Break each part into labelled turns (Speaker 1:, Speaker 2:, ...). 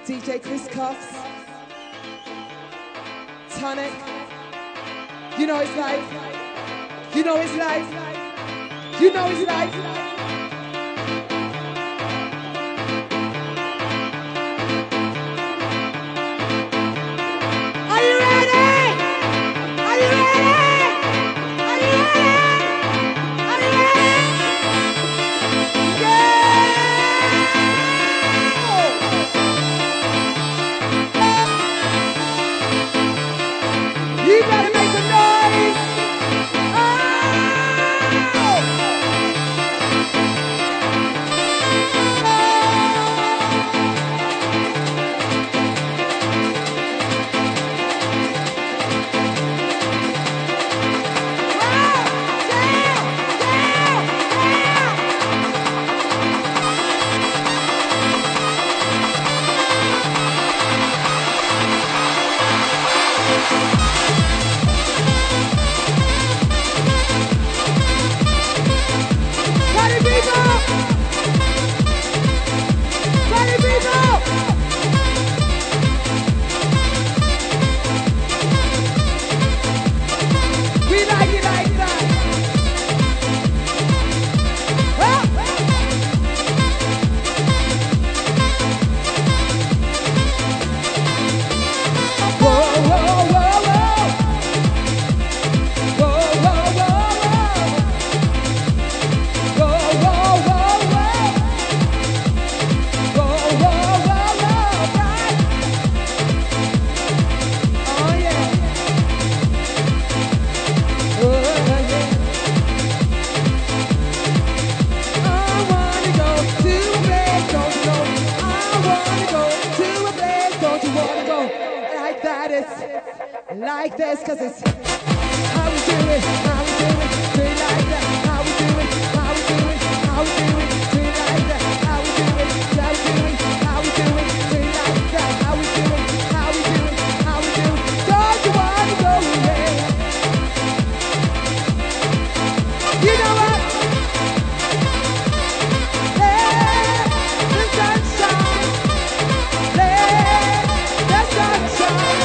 Speaker 1: DJ Chris Cuffs, Tonic. You know it's life. You know it's life. You know it's life. Are you ready? Are you ready? Are you ready? Are you ready? You better make some noise. Like this, cause it's how we do it, how we do it, do it like that, how we do it, how we do it, how we do it, do it like that, how we do it, how we do it, how we do it, do it like that, how we do it, how we do it, how we do it, don't you wanna go away? You know what? Let the sunshine, let the sunshine.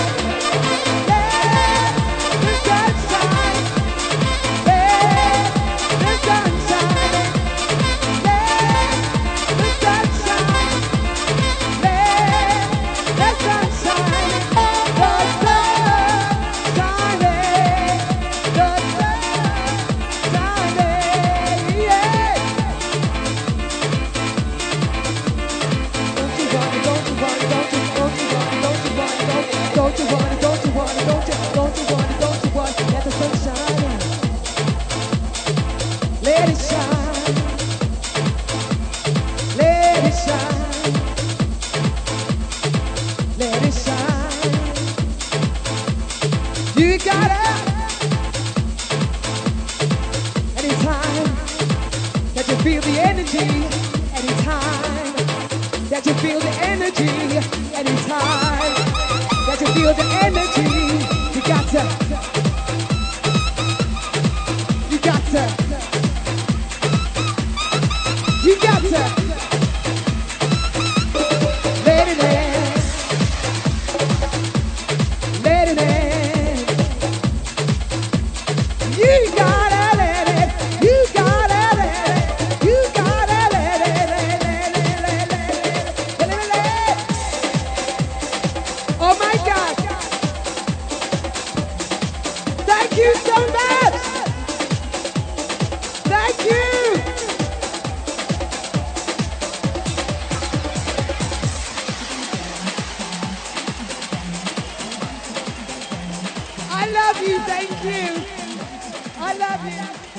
Speaker 1: Feel the energy anytime that you feel the energy anytime that you feel the energy. You got to you got to let it in, let it in. You gotta let it, you gotta let it. Oh my God! Thank you so much! Thank you! I love you, thank you! I love you!